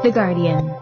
The Guardian.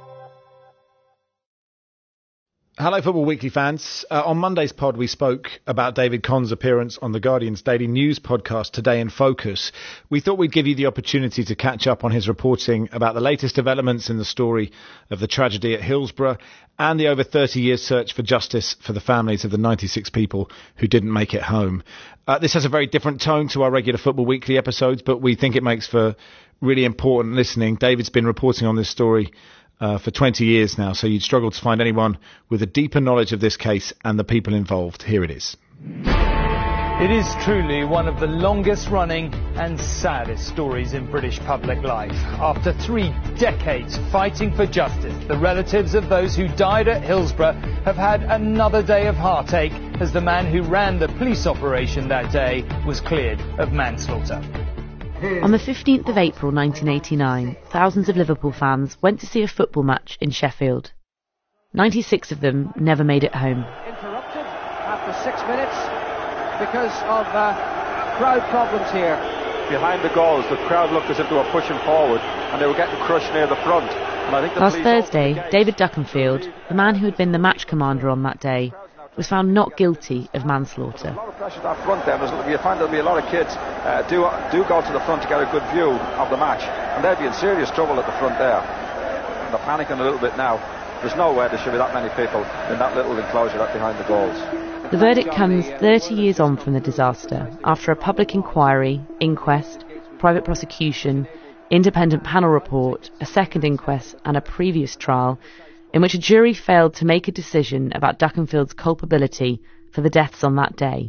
Hello, Football Weekly fans. On Monday's pod, we spoke about David Conn's appearance on The Guardian's daily news podcast, Today in Focus. We thought we'd give you the opportunity to catch up on his reporting about the latest developments in the story of the tragedy at Hillsborough and the over 30-year search for justice for the families of the 96 people who didn't make it home. This has a very different tone to our regular Football Weekly episodes, but we think it makes for really important listening. David's been reporting on this story for 20 years now, so you'd struggle to find anyone with a deeper knowledge of this case and the people involved. Here it is. It is truly one of the longest running and saddest stories in British public life. After 3 decades fighting for justice, the relatives of those who died at Hillsborough have had another day of heartache as the man who ran the police operation that day was cleared of manslaughter. On the 15th of April 1989, thousands of Liverpool fans went to see a football match in Sheffield. 96 of them never made it home. Interrupted after 6 minutes because of crowd problems here. Behind the goals, the crowd looked as if they were pushing forward and they were getting crushed near the front. And I think Last Thursday, David Duckenfield, the man who had been the match commander on that day, was found not guilty of manslaughter. A lot of pressure at that front then. You find there'll be a lot of kids do go to the front to get a good view of the match, and they'd be in serious trouble at the front there. And they're panicking a little bit now. There's no way there should be that many people in that little enclosure right behind the goals. The verdict comes 30 years on from the disaster, after a public inquiry, inquest, private prosecution, independent panel report, a second inquest and a previous trial in which a jury failed to make a decision about Duckenfield's culpability for the deaths on that day.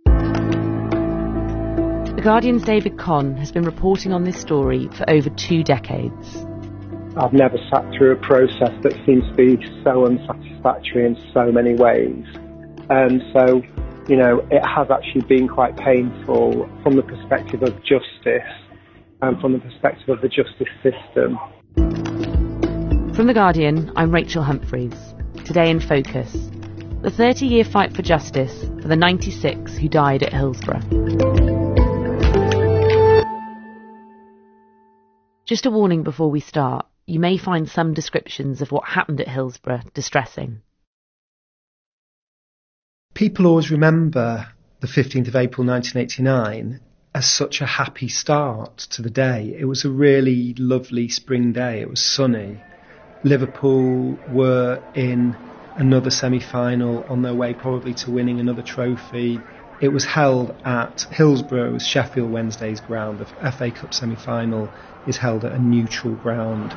The Guardian's David Conn has been reporting on this story for over 2 decades. I've never sat through a process that seems to be so unsatisfactory in so many ways. And so, it has actually been quite painful from the perspective of justice and from the perspective of the justice system. From The Guardian, I'm Rachel Humphreys. Today in Focus, the 30-year fight for justice for the 96 who died at Hillsborough. Just a warning before we start, you may find some descriptions of what happened at Hillsborough distressing. People always remember the 15th of April 1989 as such a happy start to the day. It was a really lovely spring day. It was sunny. Liverpool were in another semi-final on their way probably to winning another trophy. It was held at Hillsborough's Sheffield Wednesday's ground. The FA Cup semi-final is held at a neutral ground.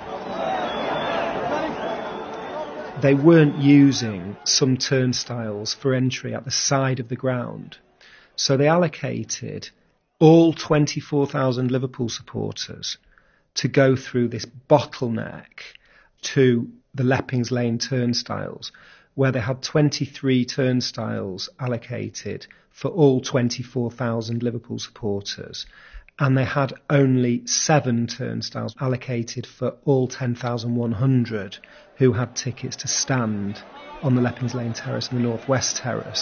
They weren't using some turnstiles for entry at the side of the ground, so they allocated all 24,000 Liverpool supporters to go through this bottleneck to the Leppings Lane turnstiles, where they had 23 turnstiles allocated for all 24,000 Liverpool supporters, and they had only 7 turnstiles allocated for all 10,100 who had tickets to stand on the Leppings Lane terrace and the North West terrace.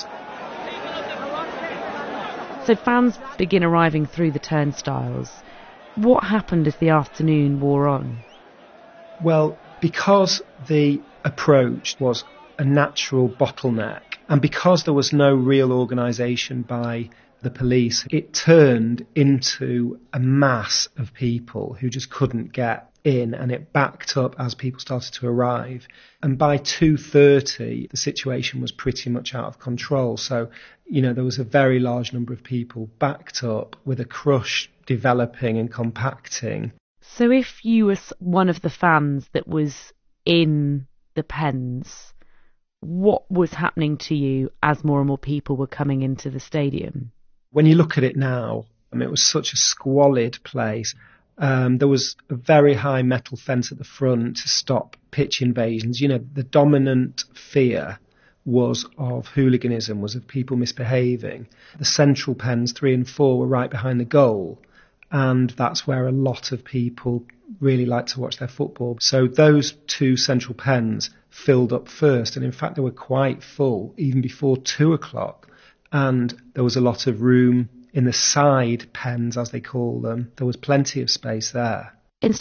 So fans begin arriving through the turnstiles. What happened as the afternoon wore on? Well, because the approach was a natural bottleneck and because there was no real organisation by the police, it turned into a mass of people who just couldn't get in, and it backed up as people started to arrive. And by 2:30, the situation was pretty much out of control. So, there was a very large number of people backed up with a crush developing and compacting. So if you were one of the fans that was in the pens, what was happening to you as more and more people were coming into the stadium? When you look at it now, it was such a squalid place. There was a very high metal fence at the front to stop pitch invasions. The dominant fear was of hooliganism, was of people misbehaving. The central pens 3 and 4 were right behind the goal, and that's where a lot of people really like to watch their football. So those 2 central pens filled up first, and in fact they were quite full even before 2 o'clock, and there was a lot of room in the side pens, as they call them. There was plenty of space there. Instead,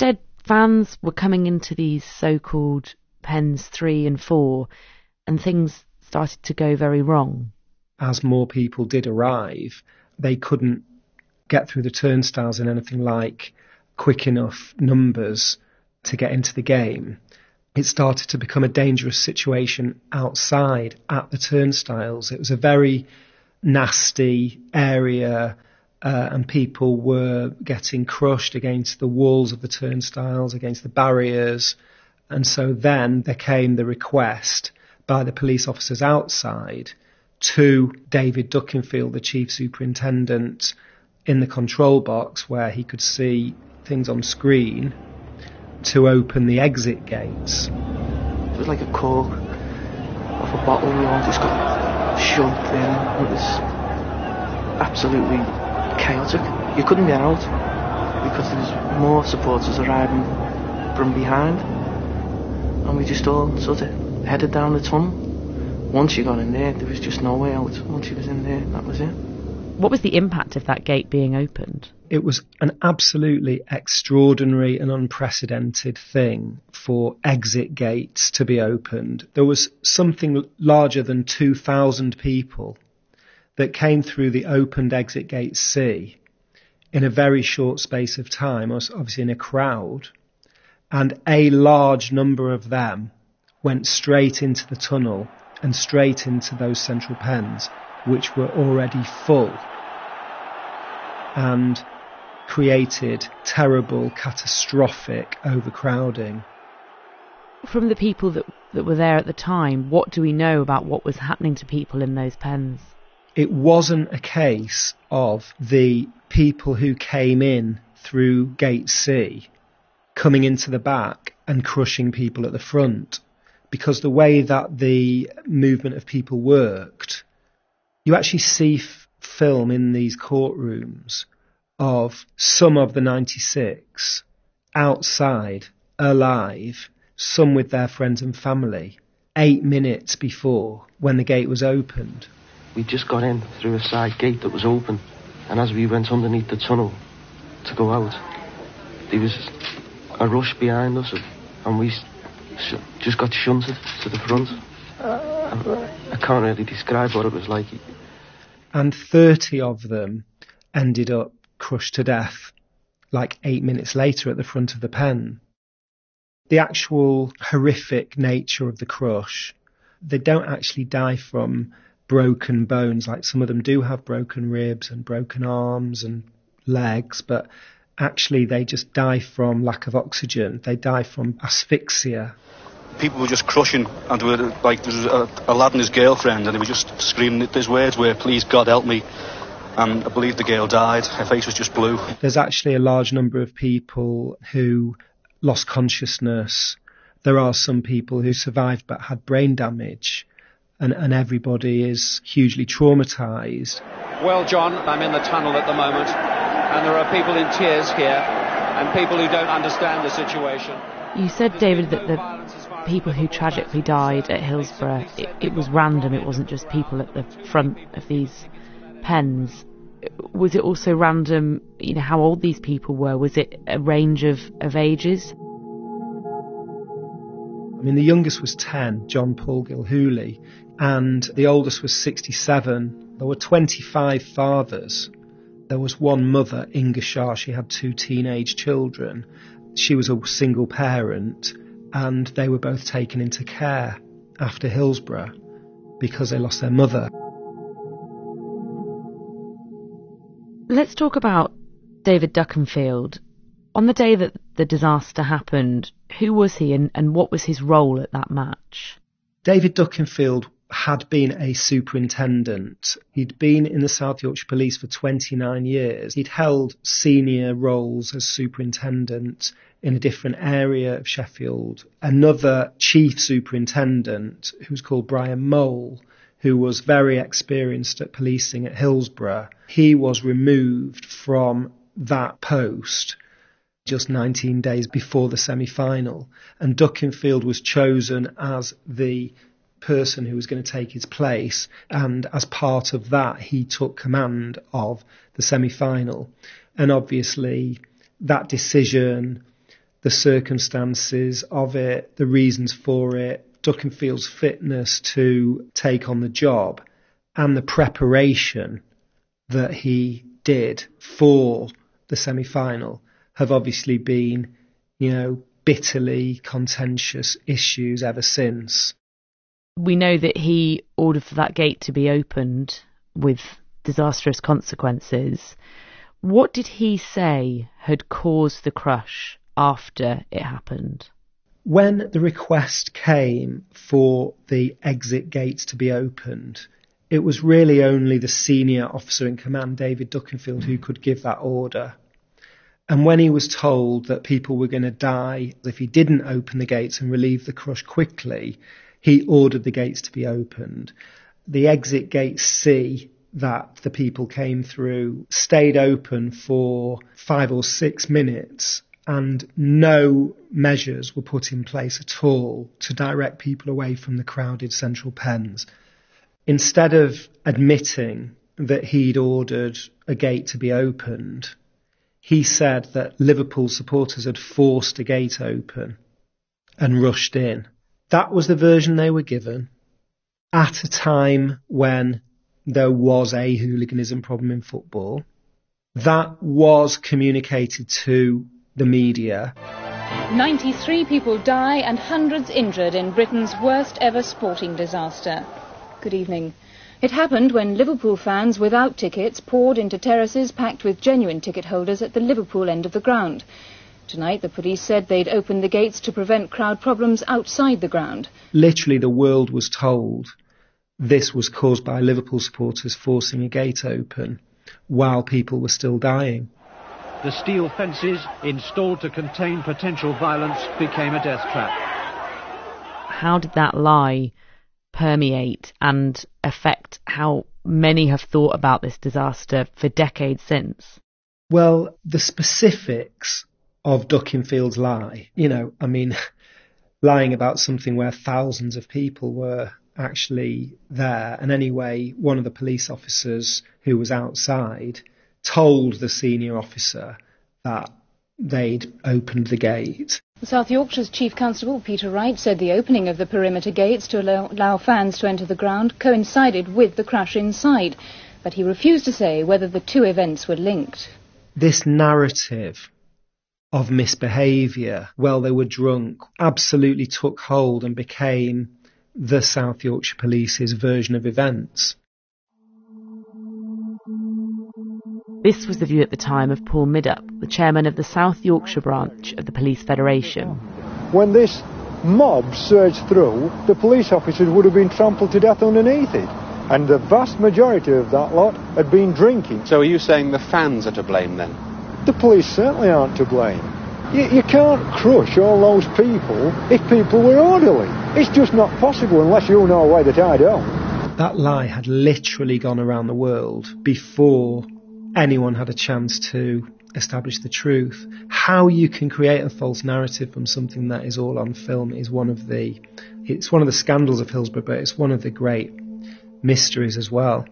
fans were coming into these so-called pens 3 and 4, and things started to go very wrong. As more people did arrive, they couldn't get through the turnstiles in anything like quick enough numbers to get into the game. It started to become a dangerous situation outside at the turnstiles. It was a very nasty area, and people were getting crushed against the walls of the turnstiles, against the barriers. And so then there came the request by the police officers outside to David Duckenfield, the chief superintendent, in the control box where he could see things on screen, to open the exit gates. It was like a cork off a bottle, we all just got shoved in. It was absolutely chaotic. You couldn't get out because there was more supporters arriving from behind, and we just all sort of headed down the tunnel. Once you got in there was just no way out. Once you was in there, that was it. What was the impact of that gate being opened? It was an absolutely extraordinary and unprecedented thing for exit gates to be opened. There was something larger than 2,000 people that came through the opened exit gate C in a very short space of time, obviously in a crowd, and a large number of them went straight into the tunnel and straight into those central pens, which were already full, and created terrible, catastrophic overcrowding. From the people that were there at the time, what do we know about what was happening to people in those pens? It wasn't a case of the people who came in through Gate C coming into the back and crushing people at the front, because the way that the movement of people worked, you actually see film in these courtrooms of some of the 96 outside, alive, some with their friends and family, 8 minutes before when the gate was opened. We just got in through a side gate that was open, and as we went underneath the tunnel to go out, there was a rush behind us, and we just got shunted to the front. I can't really describe what it was like. And 30 of them ended up crushed to death like 8 minutes later at the front of the pen. The actual horrific nature of the crush, they don't actually die from broken bones, like some of them do have broken ribs and broken arms and legs, but actually they just die from lack of oxygen. They die from asphyxia. People were just crushing, and there was a lad and his girlfriend, and they were just screaming. These words were, "Please God help me," and I believe the girl died. Her face was just blue. There's actually a large number of people who lost consciousness. There are some people who survived but had brain damage, and everybody is hugely traumatised. Well, John, I'm in the tunnel at the moment, and there are people in tears here, and people who don't understand the situation. You said, David, that the people who tragically died at Hillsborough, it was random, it wasn't just people at the front of these pens. Was it also random, how old these people were? Was it a range of ages? I mean, the youngest was 10, John Paul Gilhooly, and the oldest was 67. There were 25 fathers. There was one mother, Inga Shah. She had 2 teenage children. She was a single parent, and they were both taken into care after Hillsborough because they lost their mother. Let's talk about David Duckenfield. On the day that the disaster happened, who was he and what was his role at that match? David Duckenfield had been a superintendent. He'd been in the South Yorkshire Police for 29 years. He'd held senior roles as superintendent in a different area of Sheffield. Another chief superintendent, who was called Brian Mole, who was very experienced at policing at Hillsborough, he was removed from that post just 19 days before the semi-final. And Duckenfield was chosen as the person who was going to take his place, and as part of that he took command of the semi-final. And obviously that decision, the circumstances of it, the reasons for it, Duckenfield's fitness to take on the job, and the preparation that he did for the semi-final have obviously been, bitterly contentious issues ever since. We know that he ordered for that gate to be opened with disastrous consequences. What did he say had caused the crush after it happened? When the request came for the exit gates to be opened, it was really only the senior officer in command, David Duckenfield, who could give that order. And when he was told that people were going to die if he didn't open the gates and relieve the crush quickly, he ordered the gates to be opened. The exit gate C that the people came through stayed open for 5 or 6 minutes, and no measures were put in place at all to direct people away from the crowded central pens. Instead of admitting that he'd ordered a gate to be opened, he said that Liverpool supporters had forced a gate open and rushed in. That was the version they were given at a time when there was a hooliganism problem in football. That was communicated to the media. 93 people die and hundreds injured in Britain's worst ever sporting disaster. Good evening. It happened when Liverpool fans without tickets poured into terraces packed with genuine ticket holders at the Liverpool end of the ground. Tonight, the police said they'd opened the gates to prevent crowd problems outside the ground. Literally, the world was told this was caused by Liverpool supporters forcing a gate open while people were still dying. The steel fences installed to contain potential violence became a death trap. How did that lie permeate and affect how many have thought about this disaster for decades since? Well, the specifics of Duckenfield's lie, lying about something where thousands of people were actually there. And anyway, one of the police officers who was outside told the senior officer that they'd opened the gate. South Yorkshire's Chief Constable Peter Wright said the opening of the perimeter gates to allow fans to enter the ground coincided with the crash inside, but he refused to say whether the two events were linked. This narrative of misbehaviour while they were drunk absolutely took hold and became the South Yorkshire Police's version of events. This was the view at the time of Paul Middup, the chairman of the South Yorkshire branch of the Police Federation. When this mob surged through, the police officers would have been trampled to death underneath it. And the vast majority of that lot had been drinking. So are you saying the fans are to blame then? The police certainly aren't to blame. You can't crush all those people if people were orderly. It's just not possible unless you know a way that I don't. That lie had literally gone around the world before anyone had a chance to establish the truth. How you can create a false narrative from something that is all on film is one of the scandals of Hillsborough, but it's one of the great mysteries as well.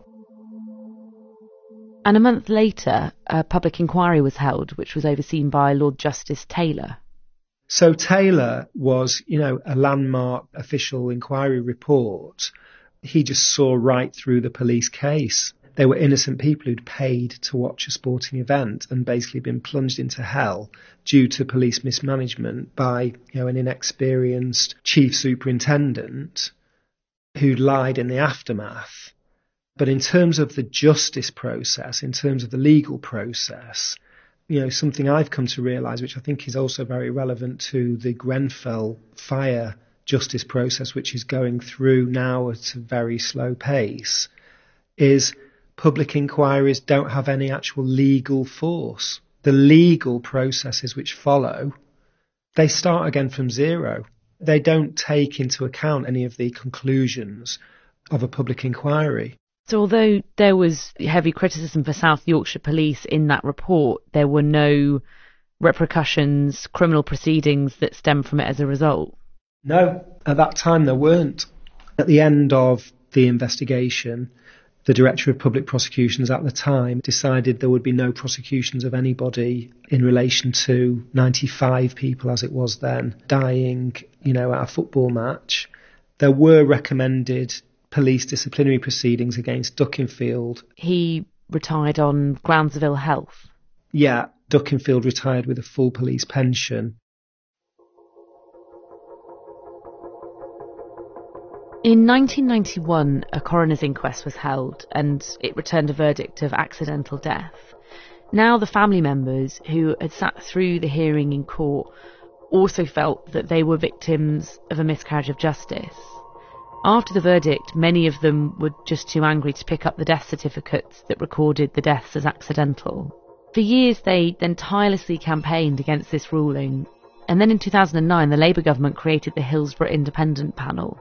And a month later, a public inquiry was held, which was overseen by Lord Justice Taylor. So Taylor was, a landmark official inquiry report. He just saw right through the police case. They were innocent people who'd paid to watch a sporting event and basically been plunged into hell due to police mismanagement by, an inexperienced chief superintendent who'd lied in the aftermath. But in terms of the justice process, in terms of the legal process, something I've come to realise, which I think is also very relevant to the Grenfell fire justice process, which is going through now at a very slow pace, is public inquiries don't have any actual legal force. The legal processes which follow, they start again from zero. They don't take into account any of the conclusions of a public inquiry. So although there was heavy criticism for South Yorkshire Police in that report, there were no repercussions, criminal proceedings that stemmed from it as a result? No, at that time there weren't. At the end of the investigation, The Director of Public Prosecutions at the time decided there would be no prosecutions of anybody in relation to 95 people, as it was then, dying, at a football match. There were recommended police disciplinary proceedings against Duckinfield. He retired on grounds of ill health? Yeah, Duckinfield retired with a full police pension. In 1991, a coroner's inquest was held and it returned a verdict of accidental death. Now the family members who had sat through the hearing in court also felt that they were victims of a miscarriage of justice. After the verdict, many of them were just too angry to pick up the death certificates that recorded the deaths as accidental. For years they then tirelessly campaigned against this ruling, and then in 2009 the Labour government created the Hillsborough Independent Panel.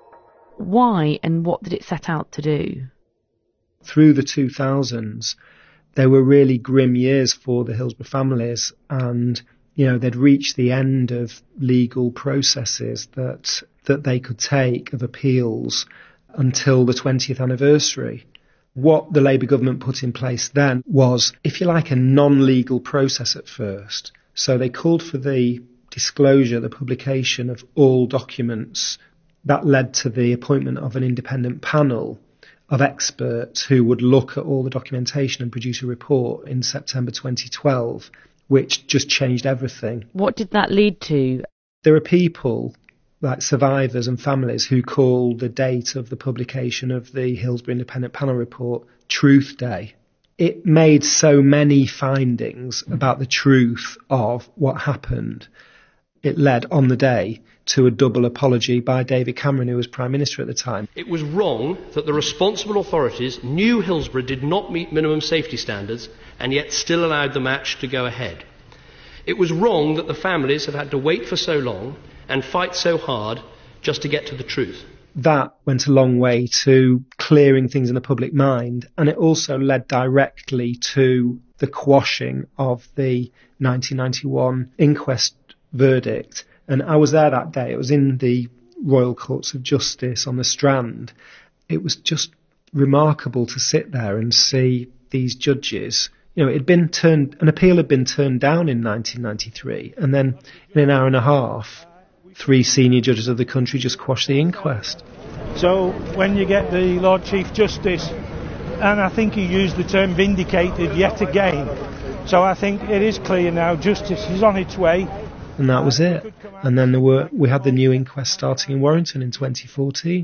Why and what did it set out to do? Through the 2000s, they were really grim years for the Hillsborough families, and they'd reached the end of legal processes that they could take of appeals until the 20th anniversary. What the Labour government put in place then was, if you like, a non-legal process at first. So they called for the disclosure, the publication of all documents. That led to the appointment of an independent panel of experts who would look at all the documentation and produce a report in September 2012, which just changed everything. What did that lead to? There are people, like survivors and families, who call the date of the publication of the Hillsborough Independent Panel report Truth Day. It made so many findings about the truth of what happened. It led, on the day, to a double apology by David Cameron, who was Prime Minister at the time. It was wrong that the responsible authorities knew Hillsborough did not meet minimum safety standards and yet still allowed the match to go ahead. It was wrong that the families have had to wait for so long and fight so hard just to get to the truth. That went a long way to clearing things in the public mind, and it also led directly to the quashing of the 1991 inquest verdict. And I was there that day. It was in the Royal Courts of Justice on the Strand. It was just remarkable to sit there and see these judges. An appeal had been turned down in 1993, and then in an hour and a half, 3 senior judges of the country just quashed the inquest. So when you get the Lord Chief Justice, and I think he used the term vindicated yet again, so I think it is clear now, justice is on its way. And that was it. And then we had the new inquest starting in Warrington in 2014.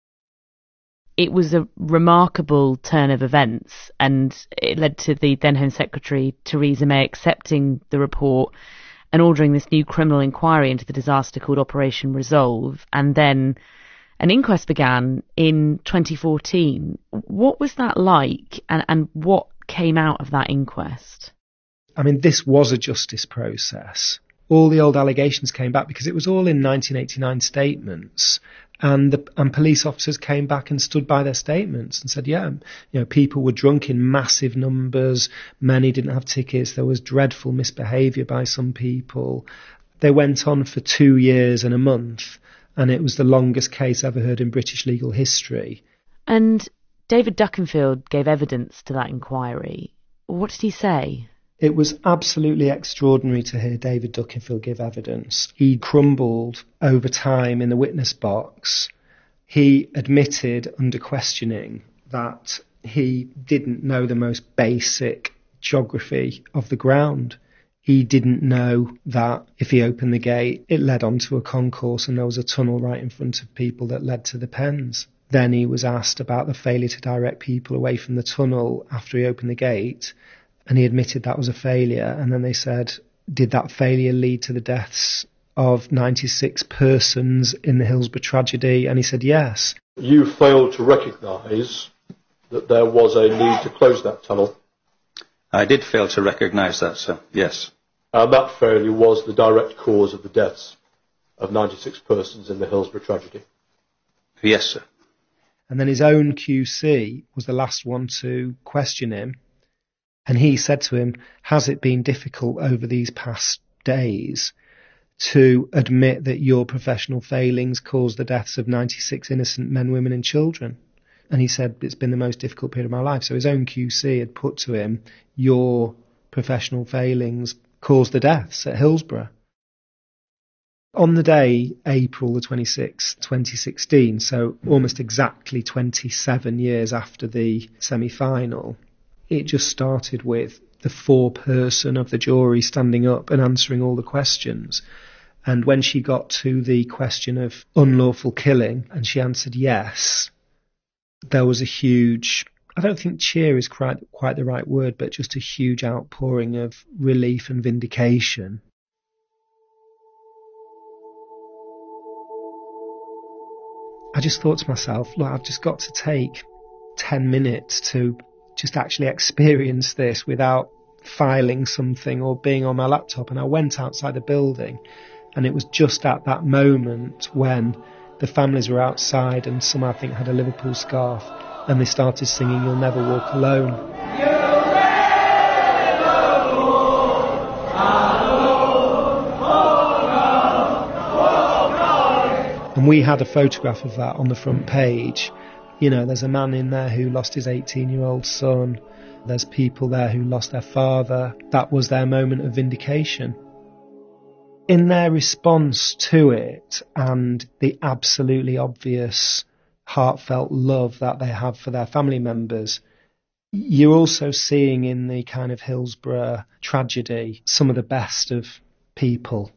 It was a remarkable turn of events, and it led to the then Home Secretary, Theresa May, accepting the report and ordering this new criminal inquiry into the disaster called Operation Resolve. And then an inquest began in 2014. What was that like, and what came out of that inquest? I mean, this was a justice process. All the old allegations came back because it was all in 1989 statements, and police officers came back and stood by their statements and said, people were drunk in massive numbers, many didn't have tickets, there was dreadful misbehaviour by some people. They went on for 2 years and a month, and it was the longest case ever heard in British legal history. And David Duckinfield gave evidence to that inquiry. What did he say? It was absolutely extraordinary to hear David Duckinfield give evidence. He crumbled over time in the witness box. He admitted under questioning that he didn't know the most basic geography of the ground. He didn't know that if he opened the gate, it led onto a concourse and there was a tunnel right in front of people that led to the pens. Then he was asked about the failure to direct people away from the tunnel after he opened the gate, and he admitted that was a failure. And then they said, did that failure lead to the deaths of 96 persons in the Hillsborough tragedy? And he said yes. You failed to recognise that there was a need to close that tunnel. I did fail to recognise that, sir, yes. And that failure was the direct cause of the deaths of 96 persons in the Hillsborough tragedy. Yes, sir. And then his own QC was the last one to question him. And he said to him, has it been difficult over these past days to admit that your professional failings caused the deaths of 96 innocent men, women and children? And he said, it's been the most difficult period of my life. So his own QC had put to him, your professional failings caused the deaths at Hillsborough. On the day, April the 26th, 2016, so almost exactly 27 years after the semi-final, it just started with the foreperson of the jury standing up and answering all the questions. And when she got to the question of unlawful killing, and she answered yes, there was a huge, I don't think cheer is quite the right word, but just a huge outpouring of relief and vindication. I just thought to myself, look, I've just got to take 10 minutes to just actually experience this without filing something or being on my laptop. And I went outside the building, and it was just at that moment when the families were outside, and some, I think, had a Liverpool scarf, and they started singing You'll Never Walk Alone. And we had a photograph of that on the front page. You know, there's a man in there who lost his 18-year-old son. There's people there who lost their father. That was their moment of vindication. In their response to it, and the absolutely obvious heartfelt love that they have for their family members, you're also seeing in the kind of Hillsborough tragedy some of the best of people.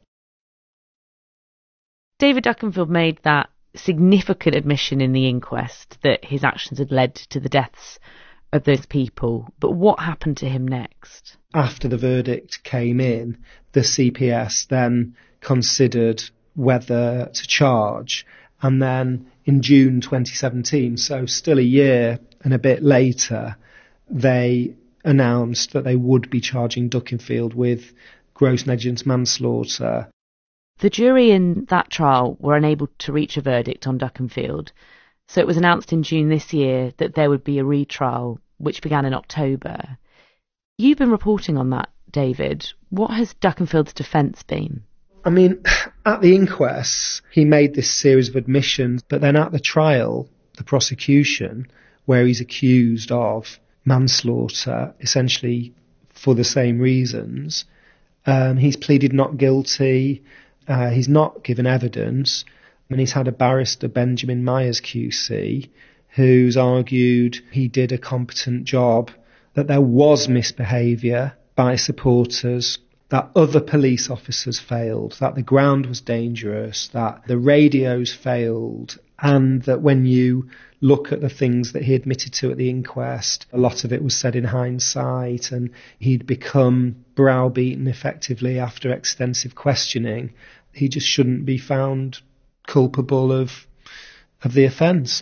David Duckenfield made that significant admission in the inquest that his actions had led to the deaths of those people. But what happened to him next? After the verdict came in, the CPS then considered whether to charge. And then in June 2017, so still a year and a bit later, they announced that they would be charging Duckenfield with gross negligence manslaughter. The jury in that trial were unable to reach a verdict on Duckenfield, so it was announced in June this year that there would be a retrial, which began in October. You've been reporting on that, David. What has Duckenfield's defence been? I mean, at the inquest, he made this series of admissions, but then at the trial, the prosecution, where he's accused of manslaughter, essentially for the same reasons, he's pleaded not guilty. He's not given evidence, and he's had a barrister, Benjamin Myers QC, who's argued he did a competent job, that there was misbehaviour by supporters, that other police officers failed, that the ground was dangerous, that the radios failed, and that when you look at the things that he admitted to at the inquest, a lot of it was said in hindsight, and he'd become browbeaten effectively after extensive questioning. He just shouldn't be found culpable of the offence.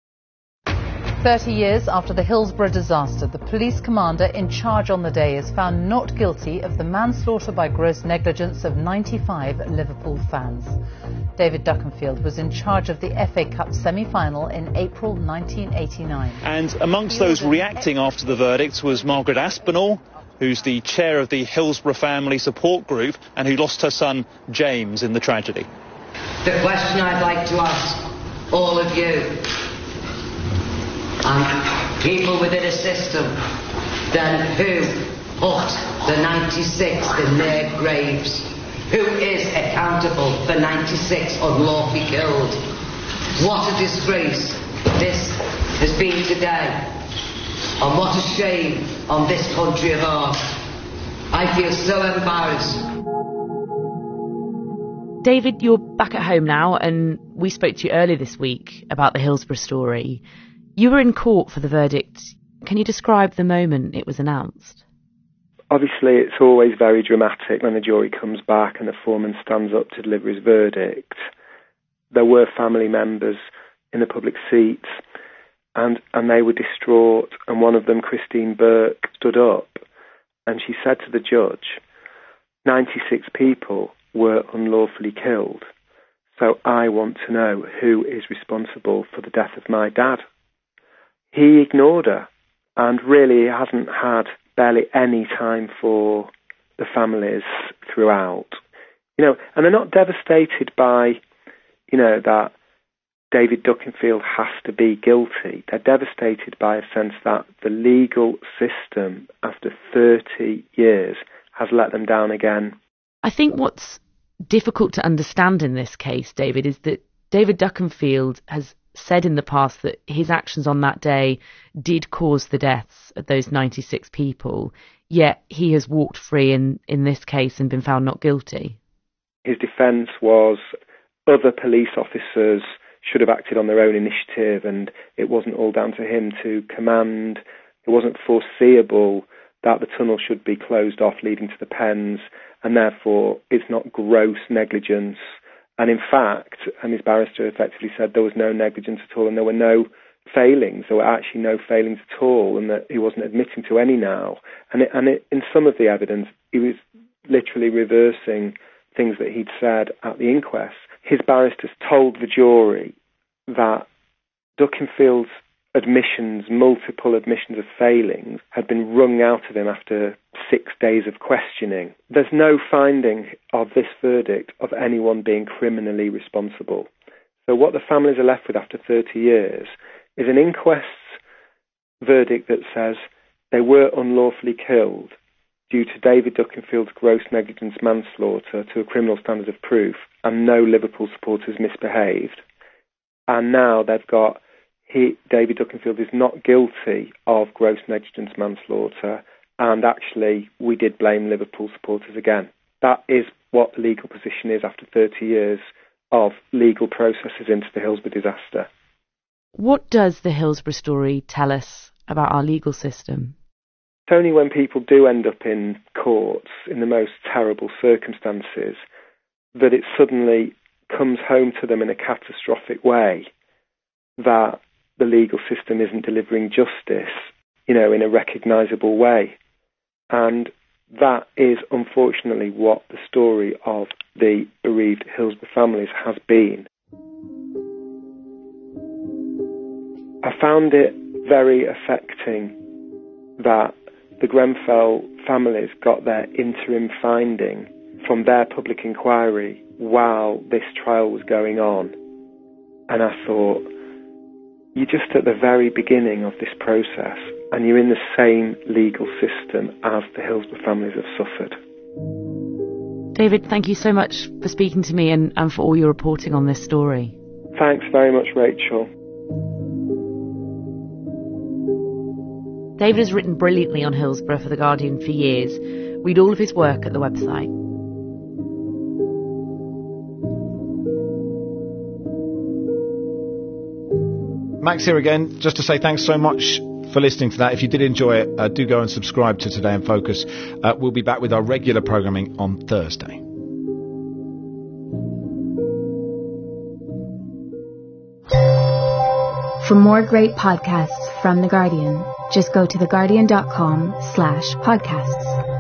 30 years after the Hillsborough disaster, the police commander in charge on the day is found not guilty of the manslaughter by gross negligence of 95 Liverpool fans. David Duckenfield was in charge of the FA Cup semi-final in April 1989. And amongst those reacting after the verdict was Margaret Aspinall, who's the chair of the Hillsborough Family Support Group and who lost her son James in the tragedy. The question I'd like to ask all of you and people within a system, then who put the 96 in their graves? Who is accountable for 96 unlawfully killed? What a disgrace this has been today. And what a shame on this country of ours. I feel so embarrassed. David, you're back at home now, and we spoke to you earlier this week about the Hillsborough story. You were in court for the verdict. Can you describe the moment it was announced? Obviously, it's always very dramatic when the jury comes back and the foreman stands up to deliver his verdict. There were family members in the public seats, and they were distraught, and one of them, Christine Burke, stood up and she said to the judge, 96 people were unlawfully killed, so I want to know who is responsible for the death of my dad. He ignored her, and really hasn't had barely any time for the families throughout. You know, and they're not devastated by, you know, that David Duckenfield has to be guilty. They're devastated by a sense that the legal system, after 30 years, has let them down again. I think what's difficult to understand in this case, David, is that David Duckenfield has said in the past that his actions on that day did cause the deaths of those 96 people, yet he has walked free in this case and been found not guilty. His defence was other police officers should have acted on their own initiative, and it wasn't all down to him to command. It wasn't foreseeable that the tunnel should be closed off leading to the pens, and therefore it's not gross negligence. And in fact, and his barrister effectively said there was no negligence at all, and there were no failings. There were actually no failings at all, and that he wasn't admitting to any now. And in some of the evidence, he was literally reversing things that he'd said at the inquest. His barristers told the jury that Duckenfield's admissions, multiple admissions of failings, had been wrung out of him after 6 days of questioning. There's no finding of this verdict of anyone being criminally responsible. So what the families are left with after 30 years is an inquest's verdict that says they were unlawfully killed due to David Duckenfield's gross negligence manslaughter to a criminal standard of proof, and no Liverpool supporters misbehaved. And now they've got David Duckenfield is not guilty of gross negligence manslaughter, and actually we did blame Liverpool supporters again. That is what the legal position is after 30 years of legal processes into the Hillsborough disaster. What does the Hillsborough story tell us about our legal system? It's only when people do end up in courts in the most terrible circumstances that it suddenly comes home to them in a catastrophic way that the legal system isn't delivering justice, in a recognisable way. And that is unfortunately what the story of the bereaved Hillsborough families has been. I found it very affecting that the Grenfell families got their interim finding from their public inquiry while this trial was going on. And I thought, you're just at the very beginning of this process, and you're in the same legal system as the Hillsborough families have suffered. David, thank you so much for speaking to me and for all your reporting on this story. Thanks very much, Rachel. David has written brilliantly on Hillsborough for The Guardian for years. Read all of his work at the website. Max here again, just to say thanks so much for listening to that. If you did enjoy it, do go and subscribe to Today in Focus. We'll be back with our regular programming on Thursday. For more great podcasts from The Guardian, just go to theguardian.com/podcasts.